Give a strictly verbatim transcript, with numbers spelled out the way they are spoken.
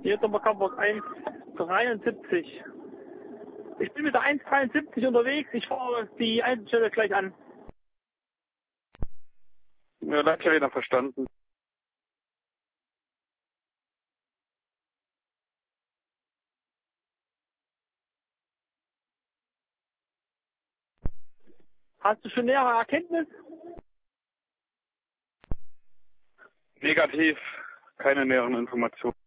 Hier ist aber Hamburg eins dreiundsiebzig. Ich bin mit der eins dreiundsiebzig unterwegs. Ich fahre die Einzelstelle gleich an. Ja, danke, wieder verstanden. Hast du schon nähere Erkenntnis? Negativ, keine näheren Informationen.